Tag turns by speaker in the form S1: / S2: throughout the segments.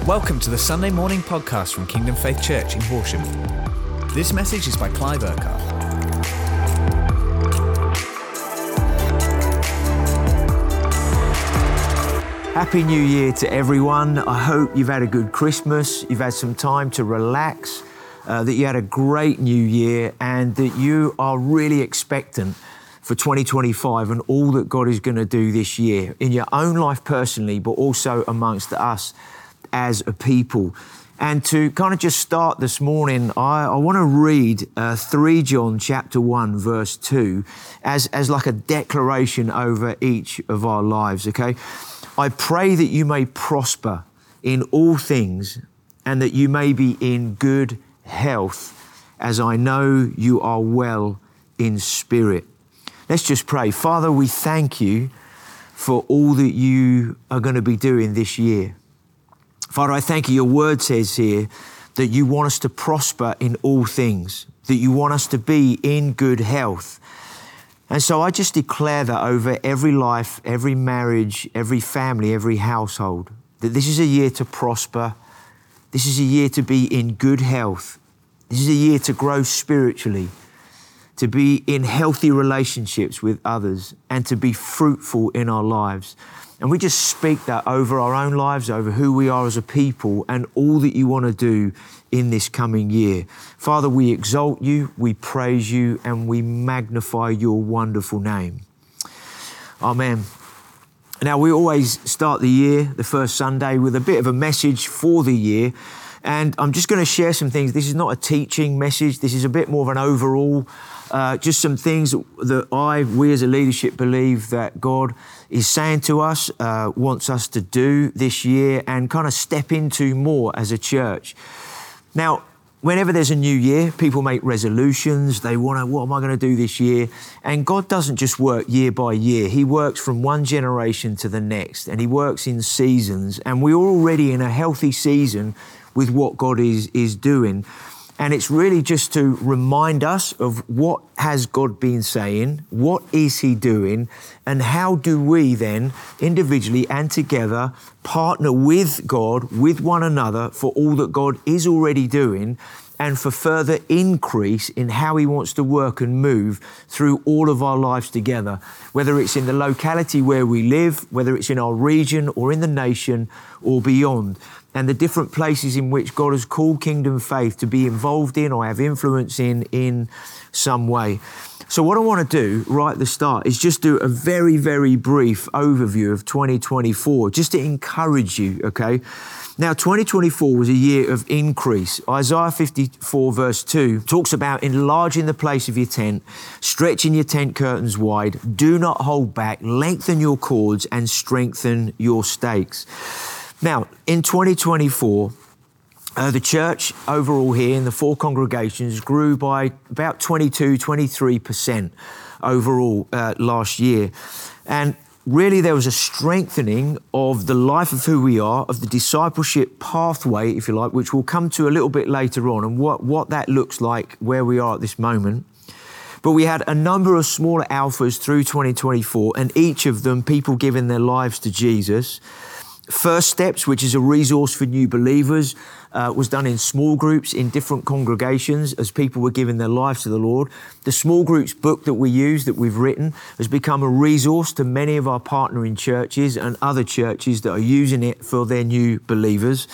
S1: Welcome to the Sunday morning podcast from Kingdom Faith Church in Horsham. This message is by Clive Urquhart.
S2: Happy New Year to everyone. I hope you've had a good Christmas, you've had some time to relax, that you had a great New Year, and that you are really expectant for 2025 and all that God is going to do this year in your own life personally, but also amongst us as a people. And to kind of just start this morning, I want to read 3 John chapter 1 verse 2 as like a declaration over each of our lives, okay? I pray that you may prosper in all things and that you may be in good health, as I know you are well in spirit. Let's just pray. Father, we thank you for all that you are going to be doing this year. Father, I thank you. Your word says here that you want us to prosper in all things, that you want us to be in good health. And so I just declare that over every life, every marriage, every family, every household, that this is a year to prosper. This is a year to be in good health. This is a year to grow spiritually, to be in healthy relationships with others, and to be fruitful in our lives. And we just speak that over our own lives, over who we are as a people, and all that you want to do in this coming year. Father, we exalt you, we praise you, and we magnify your wonderful name. Amen. Now, we always start the year, the first Sunday, with a bit of a message for the year. And I'm just going to share some things. This is not a teaching message. This is a bit more of an overall, just some things that we as a leadership believe that God is saying to us, wants us to do this year and kind of step into more as a church. Now, whenever there's a new year, people make resolutions. They want to, what am I going to do this year? And God doesn't just work year by year. He works from one generation to the next, and he works in seasons. And we're already in a healthy season with what God is doing. And it's really just to remind us of what has God been saying, what is he doing, and how do we then individually and together partner with God, with one another, for all that God is already doing, and for further increase in how he wants to work and move through all of our lives together, whether it's in the locality where we live, whether it's in our region or in the nation or beyond, and the different places in which God has called Kingdom Faith to be involved in or have influence in some way. So what I want to do right at the start is just do a very, very brief overview of 2024, just to encourage you, okay? Now, 2024 was a year of increase. Isaiah 54 verse 2 talks about enlarging the place of your tent, stretching your tent curtains wide, do not hold back, lengthen your cords and strengthen your stakes. Now, in 2024, the church overall here in the 4 congregations grew by about 23% overall last year. And really there was a strengthening of the life of who we are, of the discipleship pathway, if you like, which we'll come to a little bit later on, and what that looks like where we are at this moment. But we had a number of smaller alphas through 2024, and each of them people giving their lives to Jesus. First Steps, which is a resource for new believers, was done in small groups in different congregations as people were giving their lives to the Lord. The small groups book that we use, that we've written, has become a resource to many of our partnering churches and other churches that are using it for their new believers.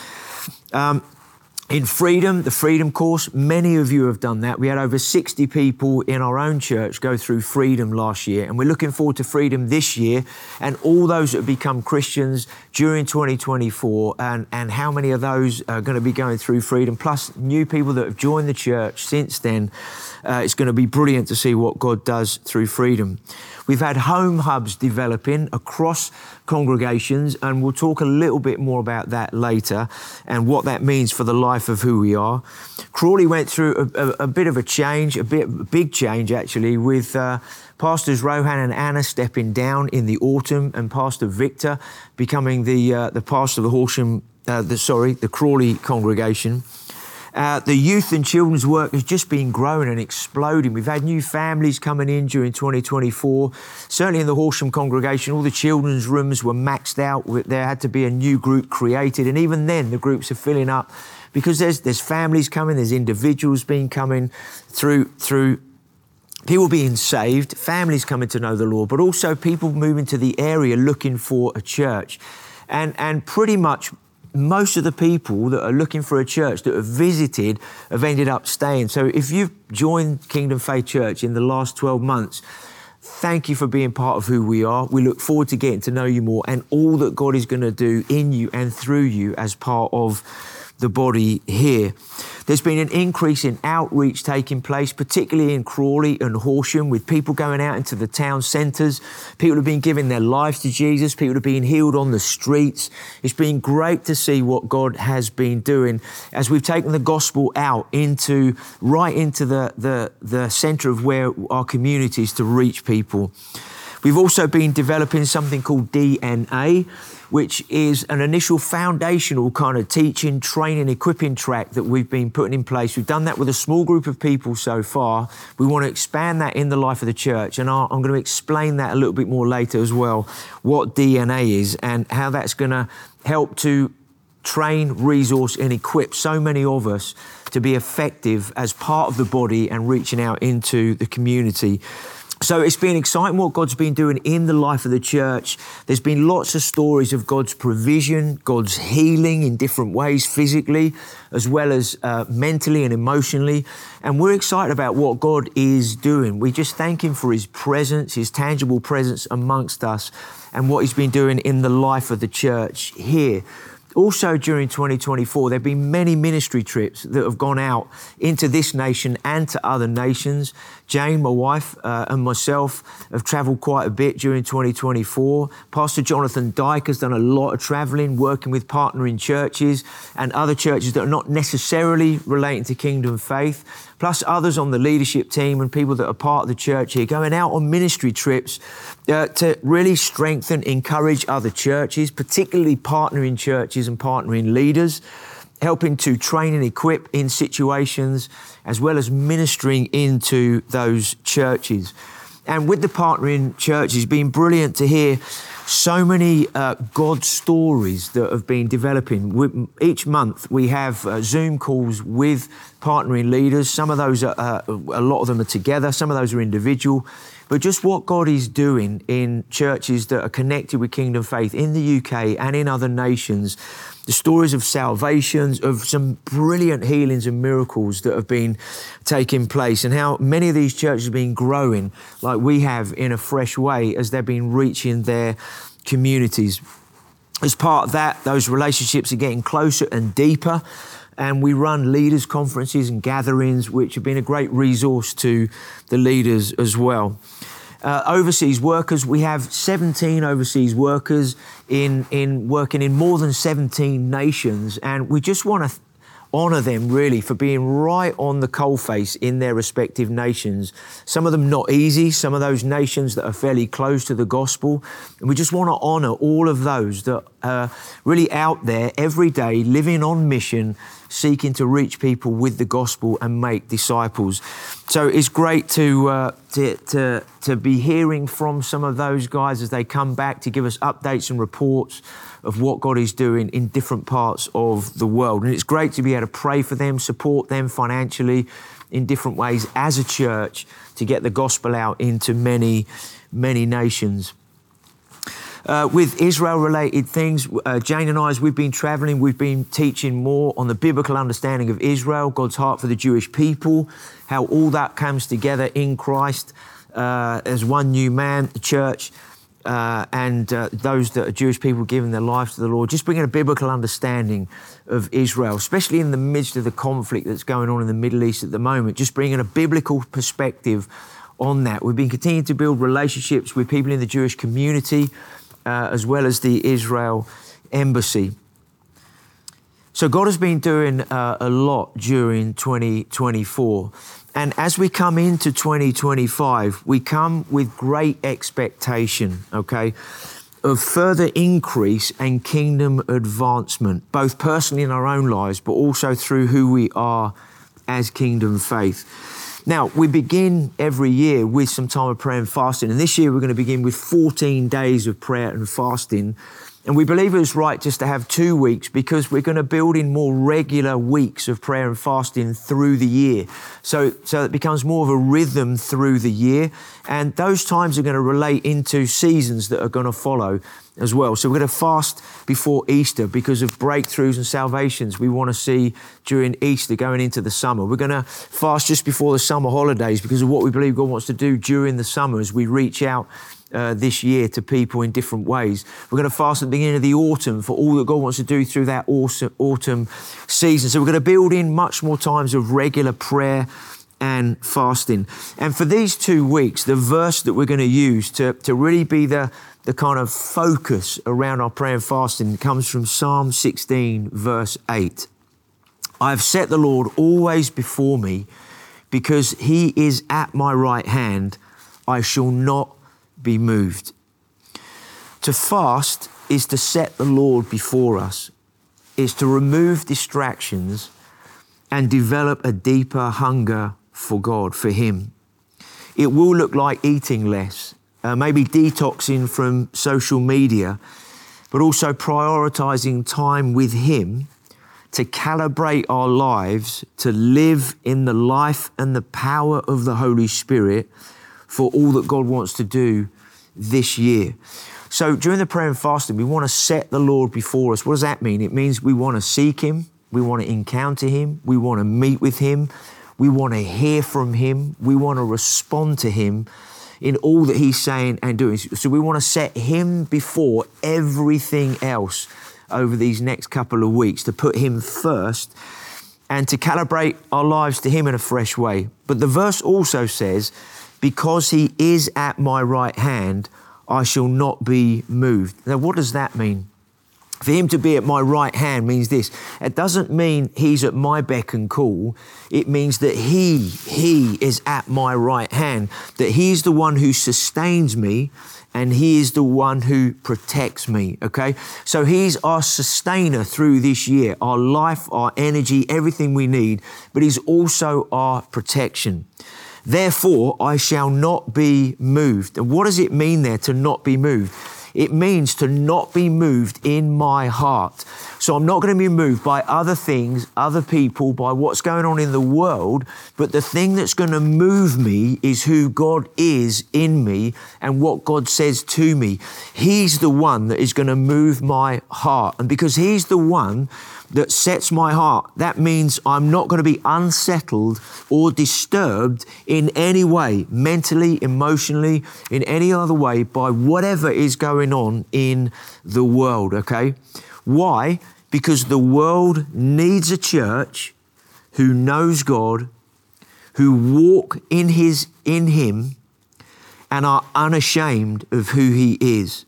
S2: In Freedom, the Freedom course, many of you have done that. We had over 60 people in our own church go through Freedom last year, and we're looking forward to Freedom this year, and all those that have become Christians during 2024, and how many of those are going to be going through Freedom, plus new people that have joined the church since then. It's going to be brilliant to see what God does through Freedom. We've had home hubs developing across congregations, and we'll talk a little bit more about that later and what that means for the life of who we are. Crawley went through a bit of a change, a big change actually, with Pastors Rohan and Anna stepping down in the autumn, and Pastor Victor becoming the pastor of the Crawley congregation. The youth and children's work has just been growing and exploding. We've had new families coming in during 2024. Certainly in the Horsham congregation, all the children's rooms were maxed out. There had to be a new group created. And even then, the groups are filling up because there's families coming, there's individuals being coming through people being saved, families coming to know the Lord, but also people moving to the area looking for a church. And pretty much most of the people that are looking for a church that have visited have ended up staying. So if you've joined Kingdom Faith Church in the last 12 months, thank you for being part of who we are. We look forward to getting to know you more and all that God is going to do in you and through you as part of the body here. There's been an increase in outreach taking place, particularly in Crawley and Horsham, with people going out into the town centres. People have been giving their lives to Jesus. People have been healed on the streets. It's been great to see what God has been doing as we've taken the gospel out right into the centre of where our communities to reach people. We've also been developing something called DNA, which is an initial foundational kind of teaching, training, equipping track that we've been putting in place. We've done that with a small group of people so far. We want to expand that in the life of the church, and I'm going to explain that a little bit more later as well, what DNA is and how that's going to help to train, resource and equip so many of us to be effective as part of the body and reaching out into the community. So it's been exciting what God's been doing in the life of the church. There's been lots of stories of God's provision, God's healing in different ways, physically, as well as mentally and emotionally. And we're excited about what God is doing. We just thank Him for His presence, His tangible presence amongst us, and what He's been doing in the life of the church here. Also during 2024, there have been many ministry trips that have gone out into this nation and to other nations. Jane, my wife, and myself have travelled quite a bit during 2024. Pastor Jonathan Dyke has done a lot of travelling, working with partnering churches and other churches that are not necessarily relating to Kingdom Faith, plus others on the leadership team and people that are part of the church here, going out on ministry trips to really strengthen, encourage other churches, particularly partnering churches and partnering leaders, helping to train and equip in situations, as well as ministering into those churches. And with the partnering churches, it's been brilliant to hear so many God stories that have been developing. Each month we have Zoom calls with partnering leaders. Some of those are, a lot of them are together, some of those are individual. But just what God is doing in churches that are connected with Kingdom Faith in the UK and in other nations, the stories of salvations, of some brilliant healings and miracles that have been taking place, and how many of these churches have been growing like we have in a fresh way as they've been reaching their communities. As part of that, those relationships are getting closer and deeper, and we run leaders' conferences and gatherings, which have been a great resource to the leaders as well. Overseas workers, we have 17 overseas workers in working in more than 17 nations, and we just want to honour them really for being right on the coalface in their respective nations. Some of them not easy, some of those nations that are fairly close to the gospel, and we just want to honour all of those that are really out there every day, living on mission, seeking to reach people with the gospel and make disciples. So it's great to be hearing from some of those guys as they come back to give us updates and reports of what God is doing in different parts of the world. And it's great to be able to pray for them, support them financially in different ways as a church to get the gospel out into many, many nations. With Israel-related things, Jane and I, as we've been travelling, we've been teaching more on the biblical understanding of Israel, God's heart for the Jewish people, how all that comes together in Christ as one new man, the church, and those that are Jewish people giving their lives to the Lord, just bringing a biblical understanding of Israel, especially in the midst of the conflict that's going on in the Middle East at the moment, just bringing a biblical perspective on that. We've been continuing to build relationships with people in the Jewish community, as well as the Israel embassy. So God has been doing a lot during 2024. And as we come into 2025, we come with great expectation, okay? of further increase and kingdom advancement, both personally in our own lives, but also through who we are as Kingdom Faith. Now, we begin every year with some time of prayer and fasting, and this year we're going to begin with 14 days of prayer and fasting. And we believe it was right just to have 2 weeks because we're going to build in more regular weeks of prayer and fasting through the year. So it becomes more of a rhythm through the year. And those times are going to relate into seasons that are going to follow as well. So we're going to fast before Easter because of breakthroughs and salvations we want to see during Easter going into the summer. We're going to fast just before the summer holidays because of what we believe God wants to do during the summer as we reach out this year to people in different ways. We're going to fast at the beginning of the autumn for all that God wants to do through that autumn season. So we're going to build in much more times of regular prayer and fasting. And for these 2 weeks, the verse that we're going to use to really be the kind of focus around our prayer and fasting comes from Psalm 16, verse 8. I have set the Lord always before me, because he is at my right hand, I shall not be moved. To fast is to set the Lord before us. It's to remove distractions and develop a deeper hunger for God, for him. It will look like eating less, maybe detoxing from social media, but also prioritizing time with him to calibrate our lives to live in the life and the power of the Holy Spirit for all that God wants to do this year. So during the prayer and fasting, we want to set the Lord before us. What does that mean? It means we want to seek him, we want to encounter him, we want to meet with him, we want to hear from him, we want to respond to him in all that he's saying and doing. So we want to set him before everything else over these next couple of weeks, to put him first and to calibrate our lives to him in a fresh way. But the verse also says, because he is at my right hand, I shall not be moved. Now, what does that mean? For him to be at my right hand means this. It doesn't mean he's at my beck and call. It means that he is at my right hand, that he's the one who sustains me and he is the one who protects me, okay? So he's our sustainer through this year, our life, our energy, everything we need, but he's also our protection. Therefore, I shall not be moved. And what does it mean there to not be moved? It means to not be moved in my heart. So I'm not going to be moved by other things, other people, by what's going on in the world, but the thing that's going to move me is who God is in me and what God says to me. He's the one that is going to move my heart. And because he's the one that sets my heart, that means I'm not going to be unsettled or disturbed in any way, mentally, emotionally, in any other way, by whatever is going on in the world, okay? Why? Because the world needs a church who knows God, who walk in him and are unashamed of who he is.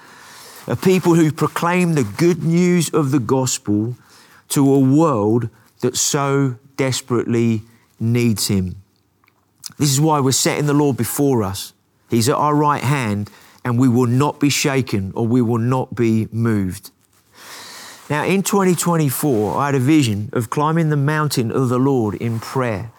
S2: A people who proclaim the good news of the gospel to a world that so desperately needs him. This is why we're setting the Lord before us. He's at our right hand and we will not be shaken or we will not be moved. Now in 2024, I had a vision of climbing the mountain of the Lord in prayer.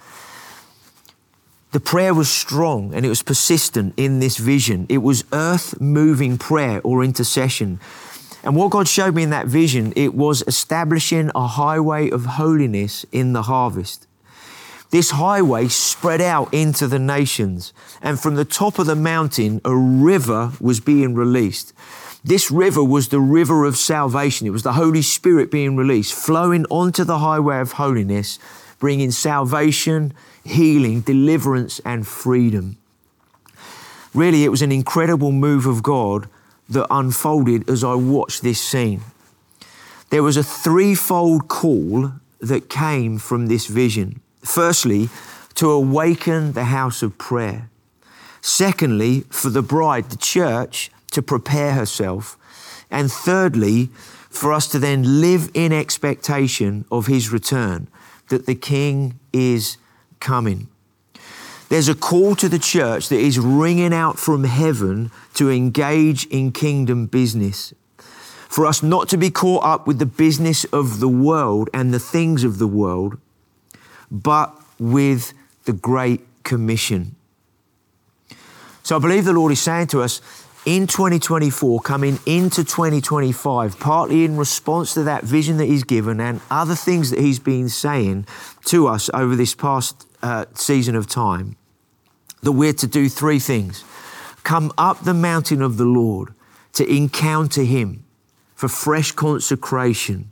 S2: The prayer was strong and it was persistent in this vision. It was earth-moving prayer or intercession. And what God showed me in that vision, it was establishing a highway of holiness in the harvest. This highway spread out into the nations, and from the top of the mountain, a river was being released. This river was the river of salvation. It was the Holy Spirit being released, flowing onto the highway of holiness, bringing salvation, healing, deliverance, and freedom. Really, it was an incredible move of God that unfolded as I watched this scene. There was a threefold call that came from this vision. Firstly, to awaken the house of prayer. Secondly, for the bride, the church, to prepare herself. And thirdly, for us to then live in expectation of his return, that the King is coming. There's a call to the church that is ringing out from heaven to engage in kingdom business. For us not to be caught up with the business of the world and the things of the world, but with the Great Commission. So I believe the Lord is saying to us in 2024, coming into 2025, partly in response to that vision that He's given and other things that He's been saying to us over this past season of time, that we're to do three things. Come up the mountain of the Lord to encounter Him for fresh consecration,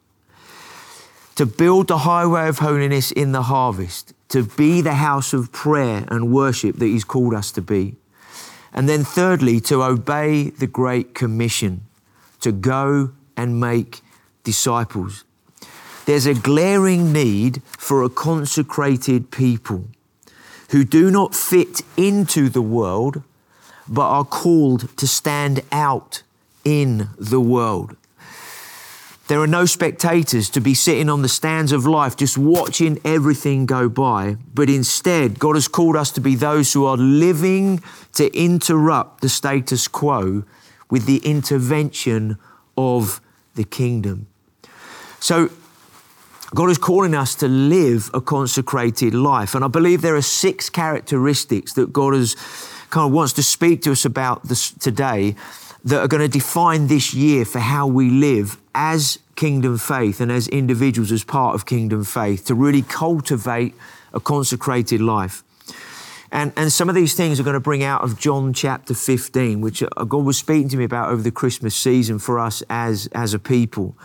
S2: to build the highway of holiness in the harvest, to be the house of prayer and worship that He's called us to be. And then thirdly, to obey the Great Commission, to go and make disciples. There's a glaring need for a consecrated people who do not fit into the world, but are called to stand out in the world. There are no spectators to be sitting on the stands of life just watching everything go by, but instead God has called us to be those who are living to interrupt the status quo with the intervention of the kingdom. So God is calling us to live a consecrated life. And I believe there are 6 characteristics that God has kind of wants to speak to us about this today that are going to define this year for how we live as Kingdom Faith and as individuals as part of Kingdom Faith, to really cultivate a consecrated life. And some of these things are going to bring out of John chapter 15, which God was speaking to me about over the Christmas season for us as a people.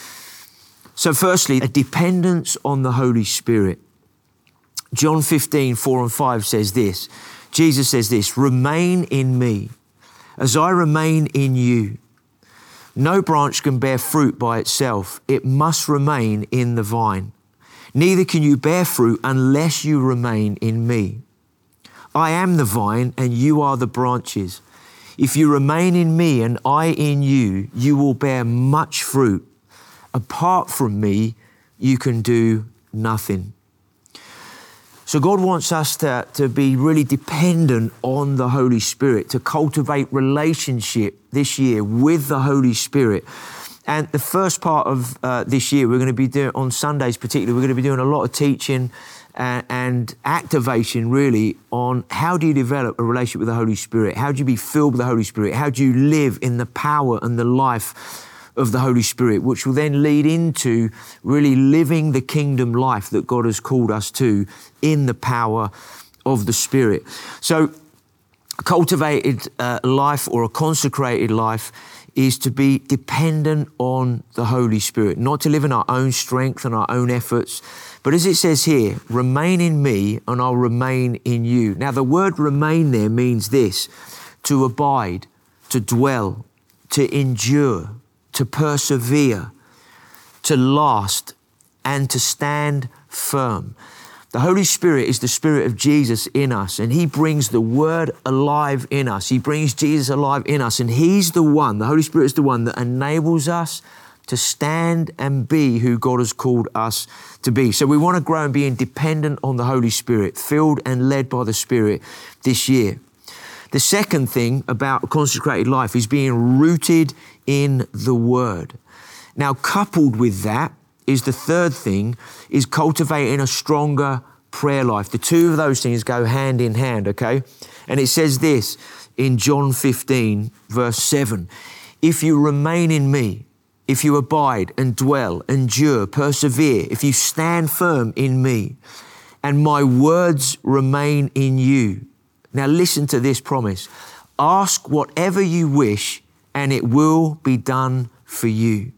S2: So firstly, a dependence on the Holy Spirit. John 15, 4 and 5 says this. Jesus says this, "Remain in me, as I remain in you. No branch can bear fruit by itself. It must remain in the vine. Neither can you bear fruit unless you remain in me. I am the vine and you are the branches. If you remain in me and I in you, you will bear much fruit. Apart from me, you can do nothing." So God wants us to be really dependent on the Holy Spirit, to cultivate relationship this year with the Holy Spirit. And the first part of this year, we're going to be doing, on Sundays particularly, we're going to be doing a lot of teaching and activation really on how do you develop a relationship with the Holy Spirit? How do you be filled with the Holy Spirit? How do you live in the power and the life of the Holy Spirit, which will then lead into really living the kingdom life that God has called us to in the power of the Spirit. So a cultivated life or a consecrated life is to be dependent on the Holy Spirit, not to live in our own strength and our own efforts, but as it says here, remain in me and I'll remain in you. Now the word remain there means this, to abide, to dwell, to endure, to persevere, to last, and to stand firm. The Holy Spirit is the Spirit of Jesus in us, and He brings the Word alive in us. He brings Jesus alive in us, and He's the one, the Holy Spirit is the one that enables us to stand and be who God has called us to be. So we want to grow and be dependent on the Holy Spirit, filled and led by the Spirit this year. The second thing about a consecrated life is being rooted in the Word. Now, coupled with that is the third thing, is cultivating a stronger prayer life. The two of those things go hand in hand, okay? And it says this in John 15, verse 7, "If you remain in me, if you abide and dwell, endure, persevere, if you stand firm in me, and my words remain in you." Now listen to this promise. "Ask whatever you wish and it will be done for you."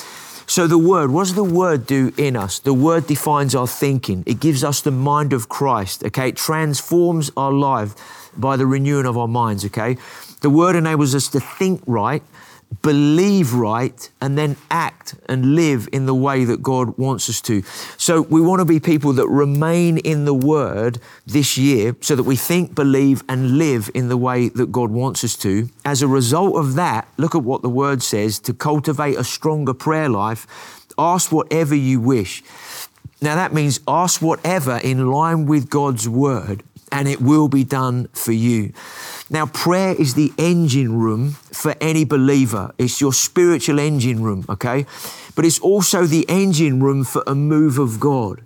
S2: So the Word, what does the Word do in us? The Word defines our thinking. It gives us the mind of Christ, okay? It transforms our life by the renewing of our minds, okay? The Word enables us to think right, believe right, and then act and live in the way that God wants us to. So we want to be people that remain in the Word this year so that we think, believe, and live in the way that God wants us to. As a result of that, look at what the Word says, to cultivate a stronger prayer life, ask whatever you wish. Now that means ask whatever in line with God's Word and it will be done for you. Now, prayer is the engine room for any believer. It's your spiritual engine room, okay? But it's also the engine room for a move of God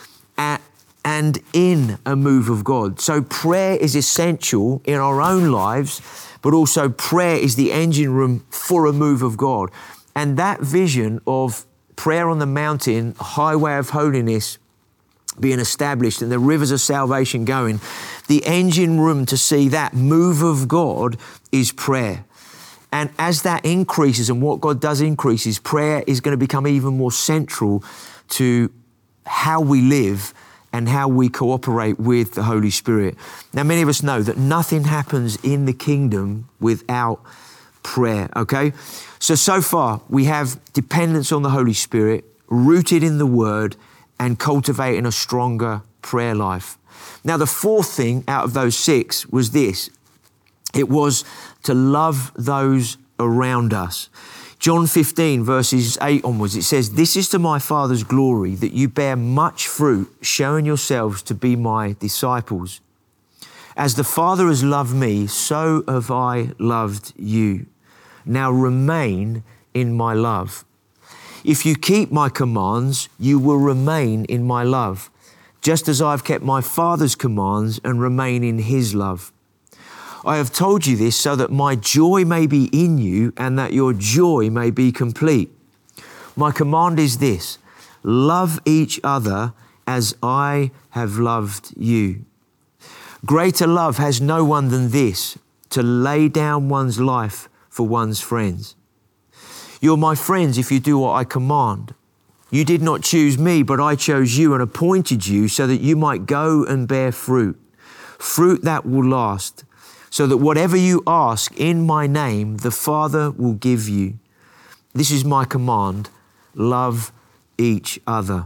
S2: and in a move of God. So prayer is essential in our own lives, but also prayer is the engine room for a move of God. And that vision of prayer on the mountain, highway of holiness, being established and the rivers of salvation going, the engine room to see that move of God is prayer. And as that increases and what God does increases, prayer is going to become even more central to how we live and how we cooperate with the Holy Spirit. Now, many of us know that nothing happens in the kingdom without prayer, okay? So far, we have dependence on the Holy Spirit, rooted in the Word, and cultivating a stronger prayer life. Now, the fourth thing out of those 6 was this. It was to love those around us. John 15, verses 8 onwards, it says, "This is to my Father's glory, that you bear much fruit, showing yourselves to be my disciples. As the Father has loved me, so have I loved you. Now remain in my love. If you keep my commands, you will remain in my love, just as I've kept my Father's commands and remain in his love. I have told you this so that my joy may be in you and that your joy may be complete. My command is this: love each other as I have loved you. Greater love has no one than this, to lay down one's life for one's friends. You're my friends if you do what I command. You did not choose me, but I chose you and appointed you so that you might go and bear fruit, fruit that will last, so that whatever you ask in my name, the Father will give you. This is my command: love each other."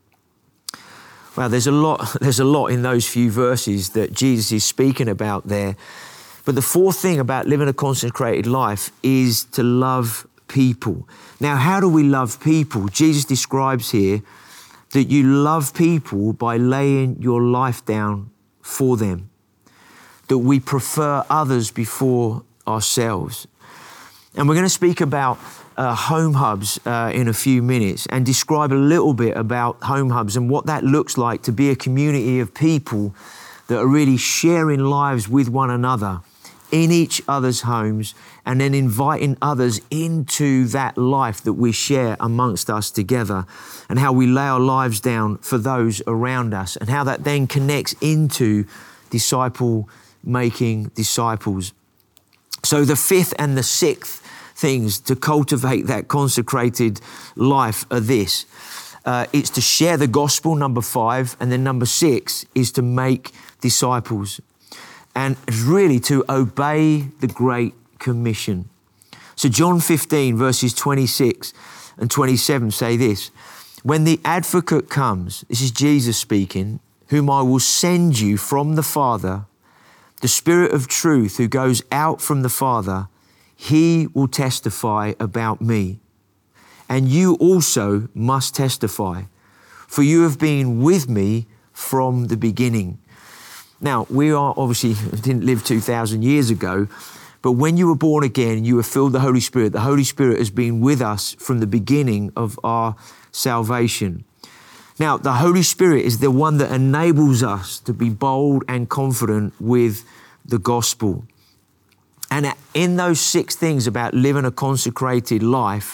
S2: Well, there's a lot in those few verses that Jesus is speaking about there. But the fourth thing about living a consecrated life is to love people. Now, how do we love people? Jesus describes here that you love people by laying your life down for them, that we prefer others before ourselves. And we're going to speak about home hubs in a few minutes and describe a little bit about home hubs and what that looks like to be a community of people that are really sharing lives with one another in each other's homes, and then inviting others into that life that we share amongst us together, and how we lay our lives down for those around us, and how that then connects into disciple-making disciples. So the fifth and the sixth things to cultivate that consecrated life are this. It's to share the gospel, number 5, and then number 6 is to make disciples. And it's really to obey the Great Commission. So John 15, verses 26 and 27 say this: "When the advocate comes," this is Jesus speaking, "whom I will send you from the Father, the Spirit of truth who goes out from the Father, he will testify about me. And you also must testify, for you have been with me from the beginning." Now, we are obviously didn't live 2,000 years ago, but when you were born again, you were filled with the Holy Spirit. The Holy Spirit has been with us from the beginning of our salvation. Now, the Holy Spirit is the one that enables us to be bold and confident with the gospel. And in those 6 things about living a consecrated life,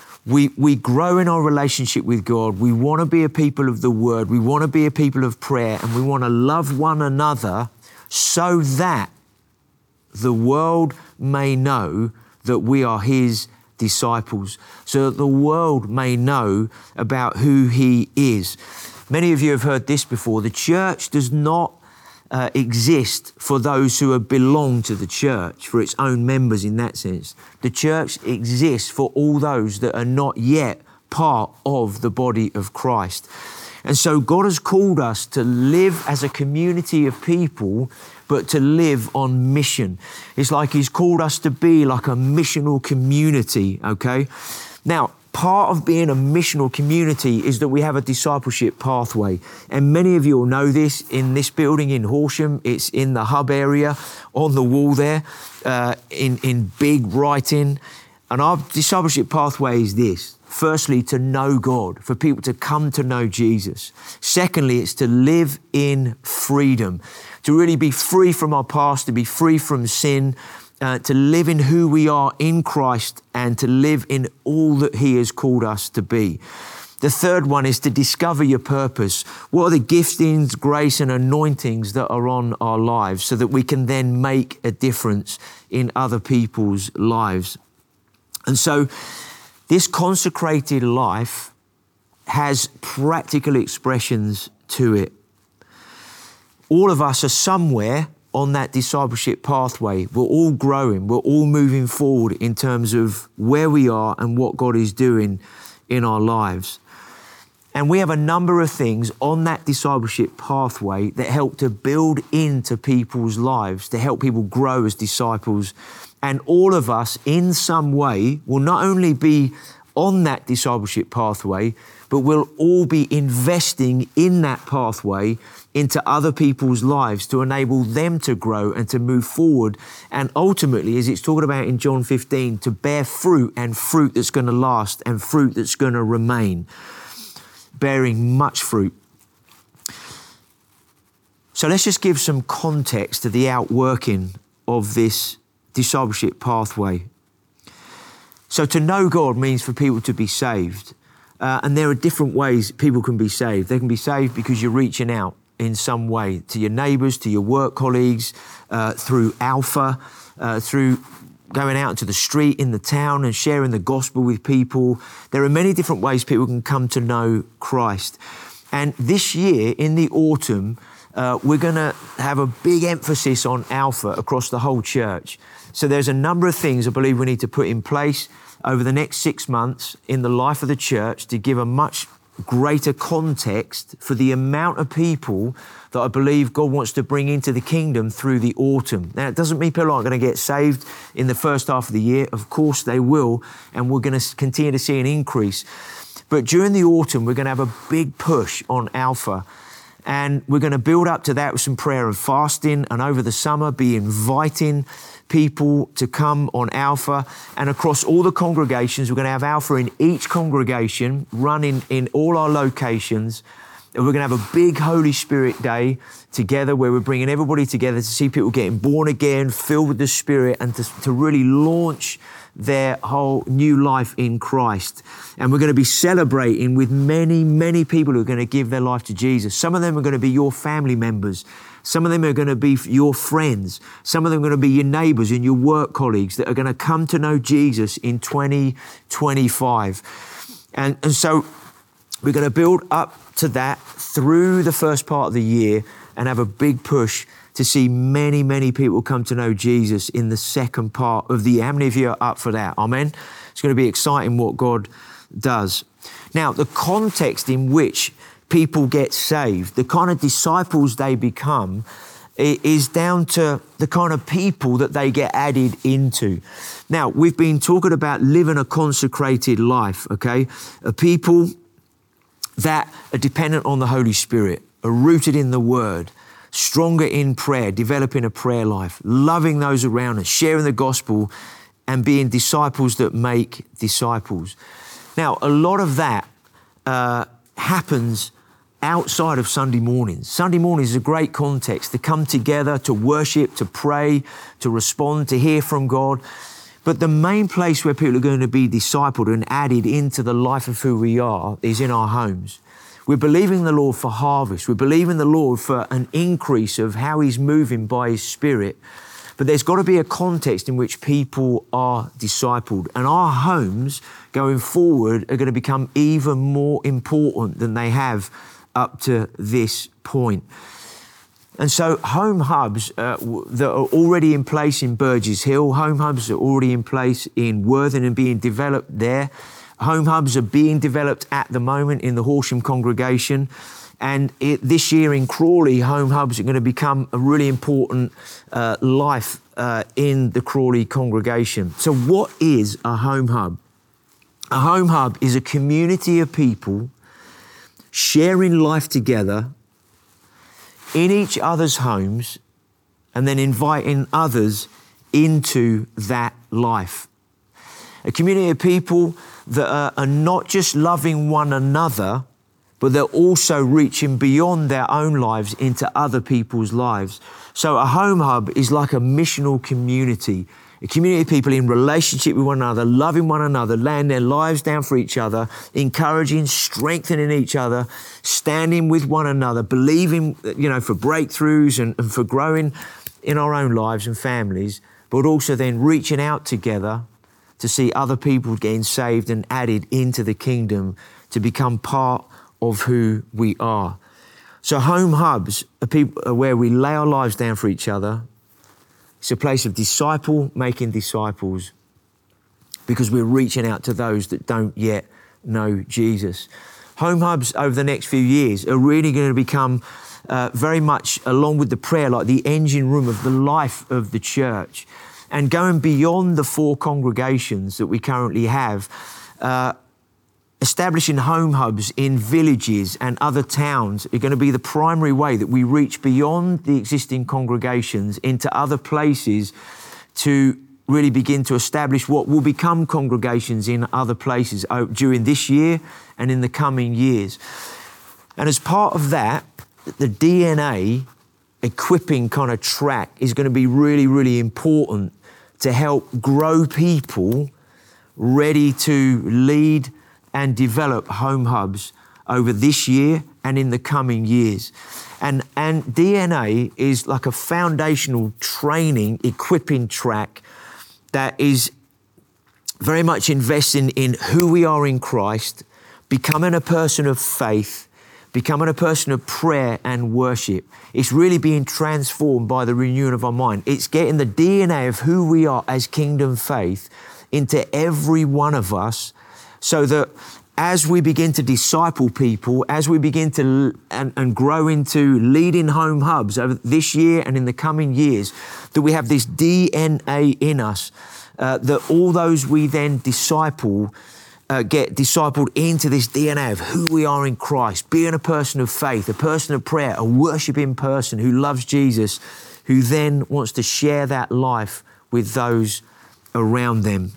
S2: we grow in our relationship with God. We want to be a people of the Word. We want to be a people of prayer, and we want to love one another so that the world may know that we are His disciples, so that the world may know about who He is. Many of you have heard this before. The church does not exist for those who have belonged to the church, for its own members in that sense. The church exists for all those that are not yet part of the body of Christ. And so God has called us to live as a community of people, but to live on mission. It's like He's called us to be like a missional community, okay? Now, part of being a missional community is that we have a discipleship pathway. And many of you will know this in this building in Horsham. It's in the hub area on the wall there in big writing. And our discipleship pathway is this. Firstly, to know God, for people to come to know Jesus. Secondly, it's to live in freedom, to really be free from our past, to be free from sin, to live in who we are in Christ and to live in all that He has called us to be. The third one is to discover your purpose. What are the giftings, grace and anointings that are on our lives so that we can then make a difference in other people's lives? And so this consecrated life has practical expressions to it. All of us are somewhere on that discipleship pathway. We're all growing. We're all moving forward in terms of where we are and what God is doing in our lives. And we have a number of things on that discipleship pathway that help to build into people's lives, to help people grow as disciples. And all of us in some way will not only be on that discipleship pathway, but we'll all be investing in that pathway into other people's lives to enable them to grow and to move forward. And ultimately, as it's talking about in John 15, to bear fruit and fruit that's going to last and fruit that's going to remain, bearing much fruit. So let's just give some context to the outworking of this discipleship pathway. So to know God means for people to be saved. And there are different ways people can be saved. They can be saved because you're reaching out in some way to your neighbours, to your work colleagues, through Alpha, through going out into the street in the town and sharing the gospel with people. There are many different ways people can come to know Christ. And this year, in the autumn, we're going to have a big emphasis on Alpha across the whole church. So there's a number of things I believe we need to put in place over the next 6 months in the life of the church to give a much greater context for the amount of people that I believe God wants to bring into the kingdom through the autumn. Now, it doesn't mean people aren't going to get saved in the first half of the year. Of course they will, and we're going to continue to see an increase. But during the autumn, we're going to have a big push on Alpha. And we're going to build up to that with some prayer and fasting, and over the summer be inviting people to come on Alpha. And across all the congregations, we're going to have Alpha in each congregation, running in all our locations. And we're going to have a big Holy Spirit day together where we're bringing everybody together to see people getting born again, filled with the Spirit, and to really launch their whole new life in Christ. And we're going to be celebrating with many, many people who are going to give their life to Jesus. Some of them are going to be your family members. Some of them are going to be your friends. Some of them are going to be your neighbours and your work colleagues that are going to come to know Jesus in 2025. And so we're going to build up to that through the first part of the year and have a big push to see many, many people come to know Jesus in the second part of the year. How many of you are up for that? Amen? It's going to be exciting what God does. Now, the context in which people get saved, the kind of disciples they become, is down to the kind of people that they get added into. Now, we've been talking about living a consecrated life, okay? A people that are dependent on the Holy Spirit, are rooted in the Word, stronger in prayer, developing a prayer life, loving those around us, sharing the gospel, and being disciples that make disciples. Now, a lot of that happens outside of Sunday mornings. Sunday mornings is a great context to come together, to worship, to pray, to respond, to hear from God. But the main place where people are going to be discipled and added into the life of who we are is in our homes. We're believing the Lord for harvest. We're believing the Lord for an increase of how He's moving by His Spirit. But there's got to be a context in which people are discipled. And our homes going forward are going to become even more important than they have up to this point. And so home hubs that are already in place in Burgess Hill, home hubs are already in place in Worthing and being developed there. Home hubs are being developed at the moment in the Horsham congregation. And this year in Crawley, home hubs are going to become a really important life in the Crawley congregation. So what is a home hub? A home hub is a community of people sharing life together in each other's homes and then inviting others into that life. A community of people that are not just loving one another, but they're also reaching beyond their own lives into other people's lives. So a home hub is like a missional community, a community of people in relationship with one another, loving one another, laying their lives down for each other, encouraging, strengthening each other, standing with one another, believing, for breakthroughs and for growing in our own lives and families, but also then reaching out together to see other people getting saved and added into the kingdom to become part of who we are. So home hubs are where we lay our lives down for each other. It's a place of making disciples, because we're reaching out to those that don't yet know Jesus. Home hubs over the next few years are really going to become very much, along with the prayer, like the engine room of the life of the church. And going beyond the 4 congregations that we currently have, establishing home hubs in villages and other towns are going to be the primary way that we reach beyond the existing congregations into other places to really begin to establish what will become congregations in other places during this year and in the coming years. And as part of that, the DNA equipping kind of track is going to be really, really important to help grow people ready to lead and develop home hubs over this year and in the coming years. And DNA is like a foundational training, equipping track that is very much investing in who we are in Christ, becoming a person of faith, becoming a person of prayer and worship. It's really being transformed by the renewing of our mind. It's getting the DNA of who we are as Kingdom Faith into every one of us, so that as we begin to disciple people, as we begin to and grow into leading home hubs over this year and in the coming years, that we have this DNA in us, that all those we then disciple get discipled into this DNA of who we are in Christ, being a person of faith, a person of prayer, a worshiping person who loves Jesus, who then wants to share that life with those around them.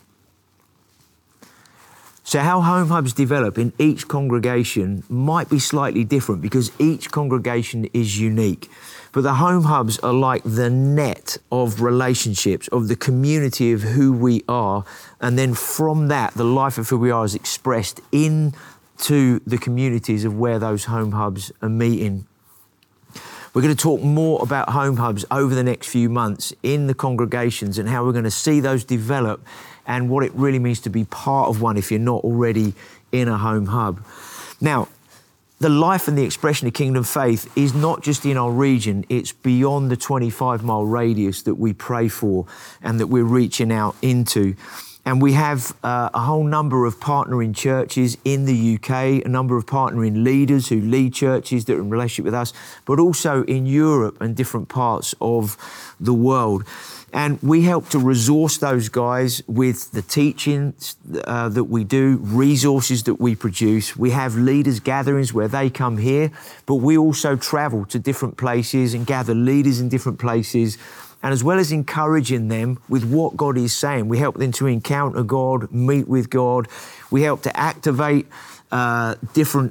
S2: So how home hubs develop in each congregation might be slightly different, because each congregation is unique. But the home hubs are like the net of relationships, of the community of who we are. And then from that, the life of who we are is expressed into the communities of where those home hubs are meeting. We're going to talk more about home hubs over the next few months in the congregations and how we're going to see those develop and what it really means to be part of one if you're not already in a home hub. Now, the life and the expression of Kingdom Faith is not just in our region, it's beyond the 25-mile radius that we pray for and that we're reaching out into. And we have a whole number of partnering churches in the UK, a number of partnering leaders who lead churches that are in relationship with us, but also in Europe and different parts of the world. And we help to resource those guys with the teachings that we do, resources that we produce. We have leaders gatherings where they come here, but we also travel to different places and gather leaders in different places. And as well as encouraging them with what God is saying, we help them to encounter God, meet with God. We help to activate different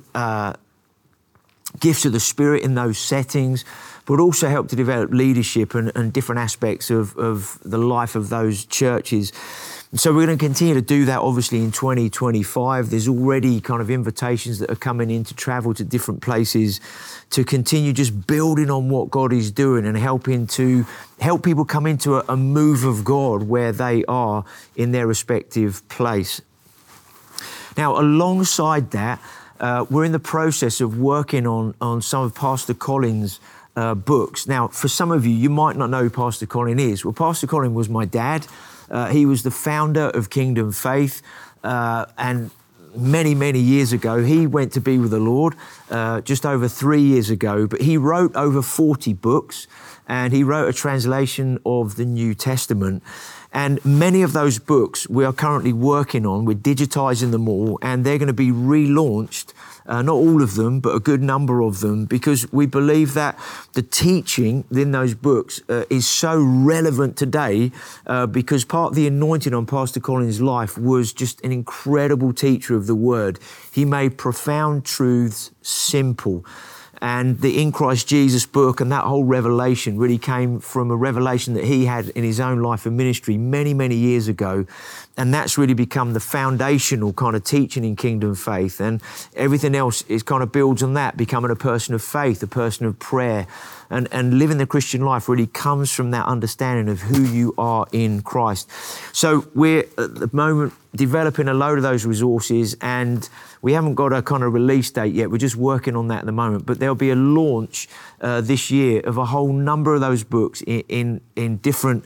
S2: gifts of the Spirit in those settings, but also help to develop leadership and different aspects of the life of those churches. And so we're going to continue to do that, obviously, in 2025. There's already kind of invitations that are coming in to travel to different places to continue just building on what God is doing and helping to help people come into a move of God where they are in their respective place. Now, alongside that, we're in the process of working on some of Pastor Colin's books. Now, for some of you, you might not know who Pastor Colin is. Well, Pastor Colin was my dad. He was the founder of Kingdom Faith, and many, many years ago, he went to be with the Lord just over 3 years ago, but he wrote over 40 books, and he wrote a translation of the New Testament. And many of those books we are currently working on. We're digitizing them all, and they're going to be relaunched. Not all of them, but a good number of them, because we believe that the teaching in those books is so relevant today because part of the anointing on Pastor Collins' life was just an incredible teacher of the Word. He made profound truths simple. And the In Christ Jesus book and that whole revelation really came from a revelation that he had in his own life and ministry many, many years ago. And that's really become the foundational kind of teaching in Kingdom Faith. And everything else is kind of builds on that, becoming a person of faith, a person of prayer. And living the Christian life really comes from that understanding of who you are in Christ. So we're at the moment developing a load of those resources, and we haven't got a kind of release date yet. We're just working on that at the moment. But there'll be a launch this year of a whole number of those books in different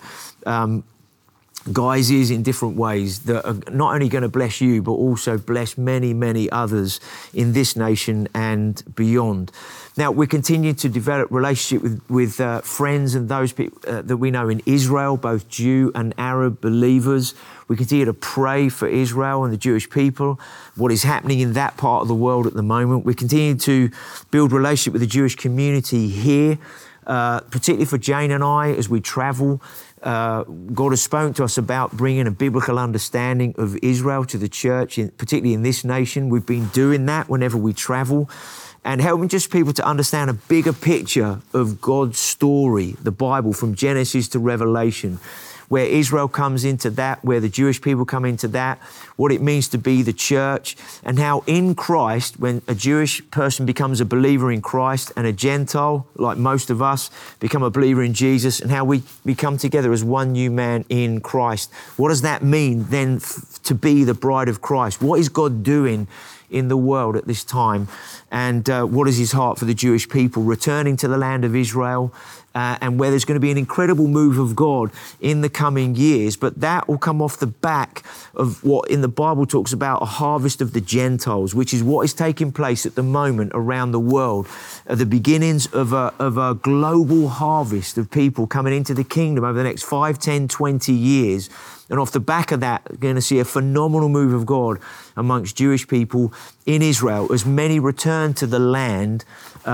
S2: guises, in different ways, that are not only going to bless you, but also bless many, many others in this nation and beyond. Now, we continue to develop relationship with friends and those people that we know in Israel, both Jew and Arab believers. We continue to pray for Israel and the Jewish people, what is happening in that part of the world at the moment. We continue to build relationship with the Jewish community here, particularly for Jane and I as we travel. God has spoken to us about bringing a biblical understanding of Israel to the church, particularly in this nation. We've been doing that whenever we travel, and helping just people to understand a bigger picture of God's story, the Bible, from Genesis to Revelation, where Israel comes into that, where the Jewish people come into that, what it means to be the church, and how in Christ, when a Jewish person becomes a believer in Christ and a Gentile, like most of us, become a believer in Jesus, and how we come together as one new man in Christ. What does that mean then to be the bride of Christ? What is God doing in the world at this time? And what is his heart for the Jewish people returning to the land of Israel, and where there's going to be an incredible move of God in the coming years. But that will come off the back of what in the Bible talks about a harvest of the Gentiles, which is what is taking place at the moment around the world, at the beginnings of a global harvest of people coming into the kingdom over the next 5, 10, 20 years. And off the back of that, we're going to see a phenomenal move of God amongst Jewish people in Israel as many return to the land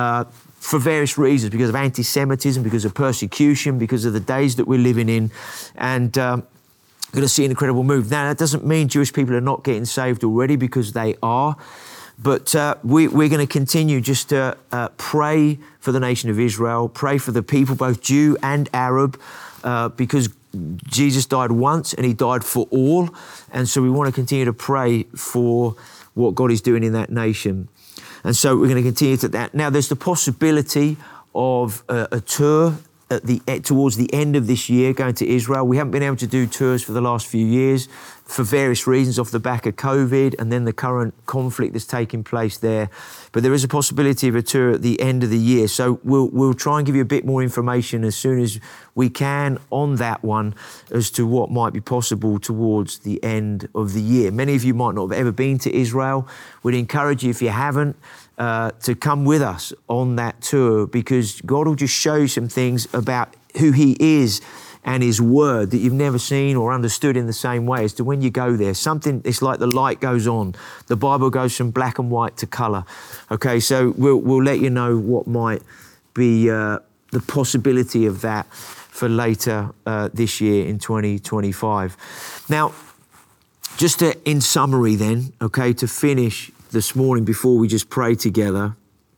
S2: for various reasons, because of anti-Semitism, because of persecution, because of the days that we're living in. And we're going to see an incredible move. Now, that doesn't mean Jewish people are not getting saved already, because they are. But we're going to continue just to pray for the nation of Israel, pray for the people, both Jew and Arab, because Jesus died once and he died for all. And so we want to continue to pray for what God is doing in that nation. And so we're going to continue to that. Now, there's the possibility of a tour towards the end of this year going to Israel. We haven't been able to do tours for the last few years for various reasons off the back of COVID and then the current conflict that's taking place there. But there is a possibility of a tour at the end of the year. So we'll try and give you a bit more information as soon as we can on that one as to what might be possible towards the end of the year. Many of you might not have ever been to Israel. We'd encourage you, if you haven't, to come with us on that tour, because God will just show you some things about who he is and his word that you've never seen or understood in the same way as to when you go there. Something, it's like the light goes on. The Bible goes from black and white to colour. Okay, so we'll let you know what might be the possibility of that for later this year in 2025. Now, just in summary then, okay, to finish this morning before we just pray together,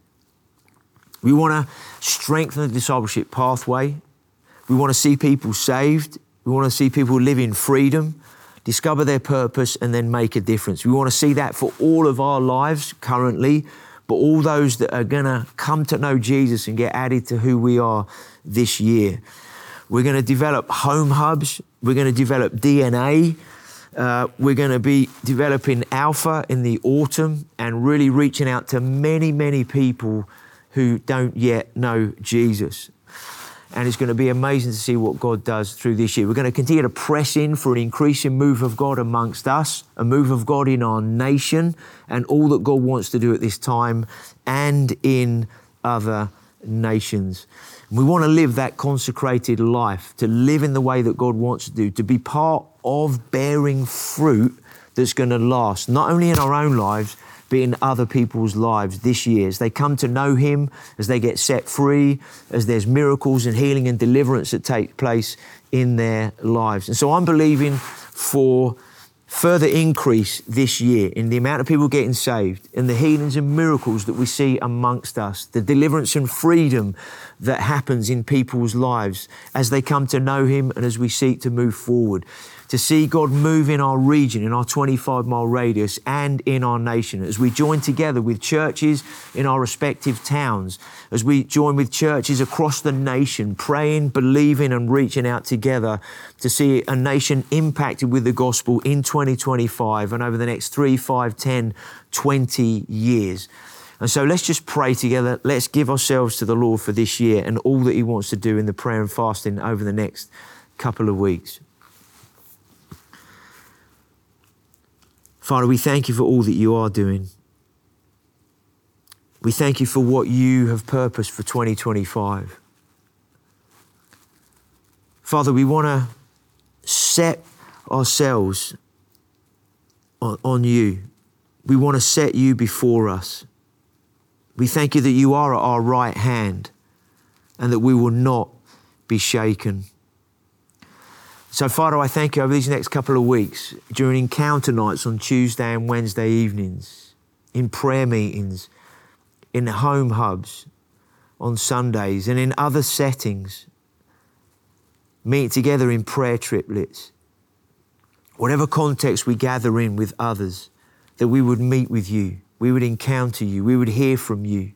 S2: we want to strengthen the discipleship pathway. We want to see people saved. We want to see people live in freedom, discover their purpose, and then make a difference. We want to see that for all of our lives currently, but all those that are going to come to know Jesus and get added to who we are this year. We're going to develop home hubs. We're going to develop DNA. We're going to be developing Alpha in the autumn and really reaching out to many, many people who don't yet know Jesus. And it's going to be amazing to see what God does through this year. We're going to continue to press in for an increasing move of God amongst us, a move of God in our nation, and all that God wants to do at this time and in other nations. We want to live that consecrated life, to live in the way that God wants to do, to be part of bearing fruit that's going to last, not only in our own lives, but in other people's lives this year. As they come to know Him, as they get set free, as there's miracles and healing and deliverance that take place in their lives. And so I'm believing for further increase this year in the amount of people getting saved and the healings and miracles that we see amongst us, the deliverance and freedom that happens in people's lives as they come to know Him and as we seek to move forward. To see God move in our region, in our 25-mile radius and in our nation, as we join together with churches in our respective towns, as we join with churches across the nation, praying, believing and reaching out together to see a nation impacted with the gospel in 2025 and over the next 3, 5, 10, 20 years. And so let's just pray together. Let's give ourselves to the Lord for this year and all that He wants to do in the prayer and fasting over the next couple of weeks. Father, we thank You for all that You are doing. We thank You for what You have purposed for 2025. Father, we want to set ourselves on You. We want to set You before us. We thank You that You are at our right hand and that we will not be shaken. So, Father, I thank You over these next couple of weeks, during encounter nights on Tuesday and Wednesday evenings, in prayer meetings, in home hubs on Sundays, and in other settings, meeting together in prayer triplets. Whatever context we gather in with others, that we would meet with You, we would encounter You, we would hear from You.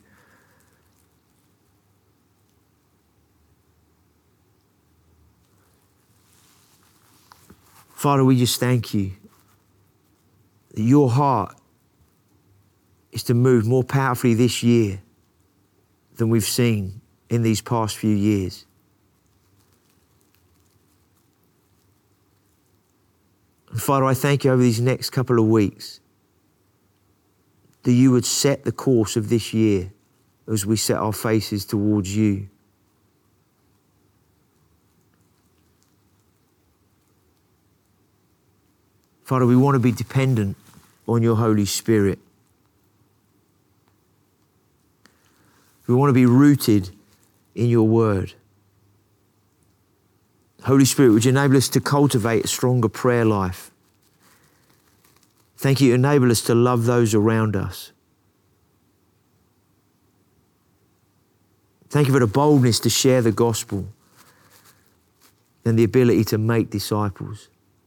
S2: Father, we just thank You that Your heart is to move more powerfully this year than we've seen in these past few years. And Father, I thank You over these next couple of weeks that You would set the course of this year as we set our faces towards You. Father, we want to be dependent on Your Holy Spirit. We want to be rooted in Your word. Holy Spirit, would You enable us to cultivate a stronger prayer life? Thank You, enable us to love those around us. Thank You for the boldness to share the gospel and the ability to make disciples.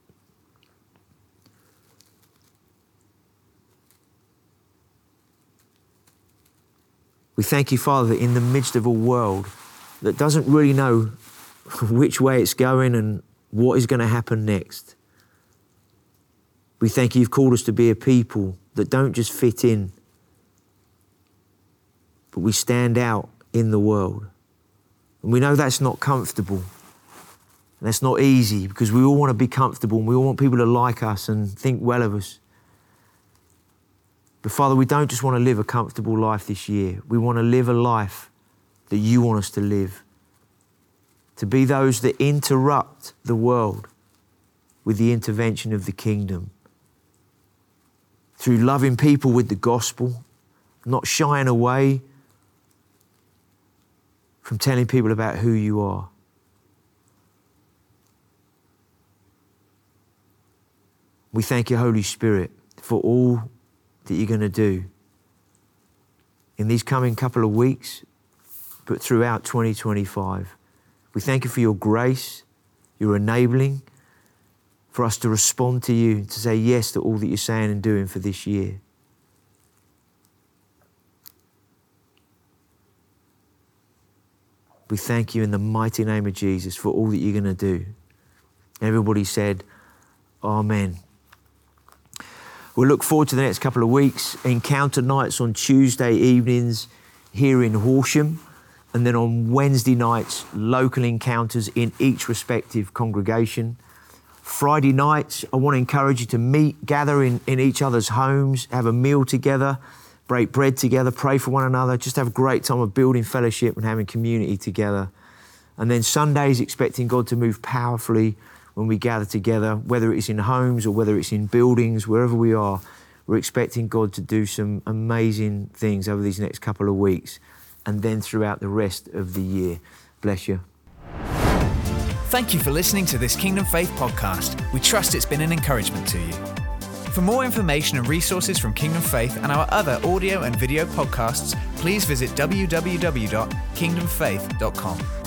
S2: We thank You, Father, that in the midst of a world that doesn't really know which way it's going and what is going to happen next, we thank You've called us to be a people that don't just fit in, but we stand out in the world. And we know that's not comfortable. And that's not easy, because we all want to be comfortable and we all want people to like us and think well of us. But Father, we don't just want to live a comfortable life this year. We want to live a life that You want us to live. To be those that interrupt the world with the intervention of the kingdom. Through loving people with the gospel, not shying away from telling people about who You are. We thank You, Holy Spirit, for all that You're going to do in these coming couple of weeks, but throughout 2025. We thank You for Your grace, Your enabling, for us to respond to You, to say yes to all that You're saying and doing for this year. We thank You in the mighty name of Jesus for all that You're going to do. Everybody said, Amen. We'll look forward to the next couple of weeks. Encounter nights on Tuesday evenings here in Horsham, and then on Wednesday nights, local encounters in each respective congregation. Friday nights, I want to encourage you to meet, gather in each other's homes, have a meal together, break bread together, pray for one another, just have a great time of building fellowship and having community together. And then Sundays, expecting God to move powerfully when we gather together, whether it's in homes or whether it's in buildings, wherever we are, we're expecting God to do some amazing things over these next couple of weeks and then throughout the rest of the year. Bless you.
S1: Thank you for listening to this Kingdom Faith podcast. We trust it's been an encouragement to you. For more information and resources from Kingdom Faith and our other audio and video podcasts, please visit www.kingdomfaith.com.